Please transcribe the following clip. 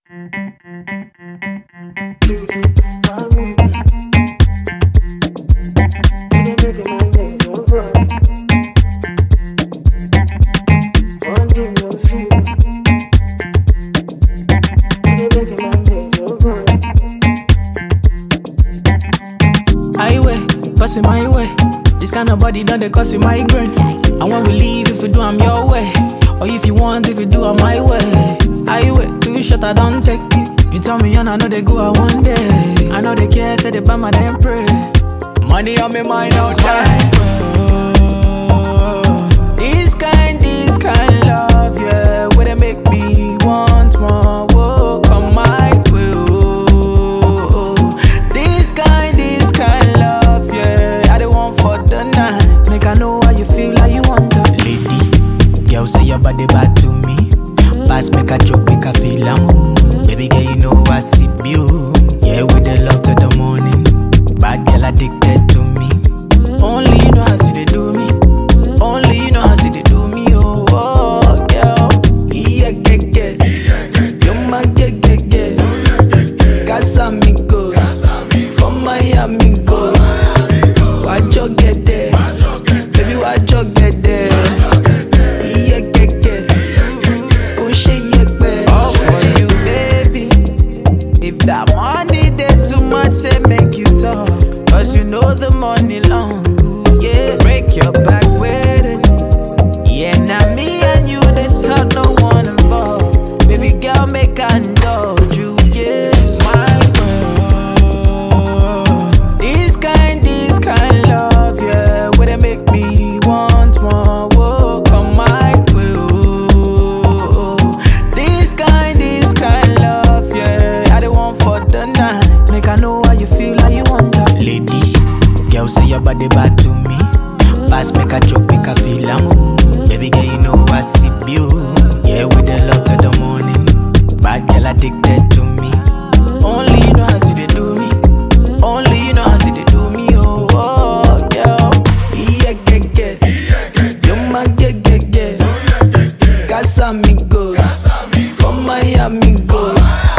Passing my way. This kind of body done they cause you migraine. And when we leave, if we do, I'm your way. Or if you want, if you do, I'm my way. I wait, 2 shot I don't take. You tell me, and I know they go out one day. I know they care, say they buy my damn pray. Money on me mind outside. This kind love, yeah, where they make me want more. Whoa, come my way. Oh. This kind love, yeah, I don't want for the night. Make I know how you feel, like you want that. Lady, girl say your body bad to me. Pass make a joke, make a feel I'm baby girl, you know I see you. Yeah, with the love to the morning. Bad girl addicted to me. Only you know how see they do me. Only you know how see they do me. Oh, girl. Yeah, get. You're my get. Casa amigos. From Miami goes. Why you get there? Baby, why you get there? Yeah, get. Go shake your bed. All for you, baby. If that money there too much, say make you talk. Cause you know the money long. Yeah, break your back with it. Yeah, now me and you, they talk, no one involved. Baby girl, make I indulge you. Yeah, my world. This kind love, yeah, where they make me want more. Whoa, come my way. Oh. This kind love, yeah, I don't want for the night. Make I know how you feel, like you want that. Lady, girl say your body bad to me. Pass make a joke, make a feel I'm baby girl, you know I see you. Yeah, with the love to the morning. Bad girl addicted to me. Only you know how see they do me. Only you know how see they do me. Oh, girl. Yeah, get. You're my get. Casa amigos. From Miami goes.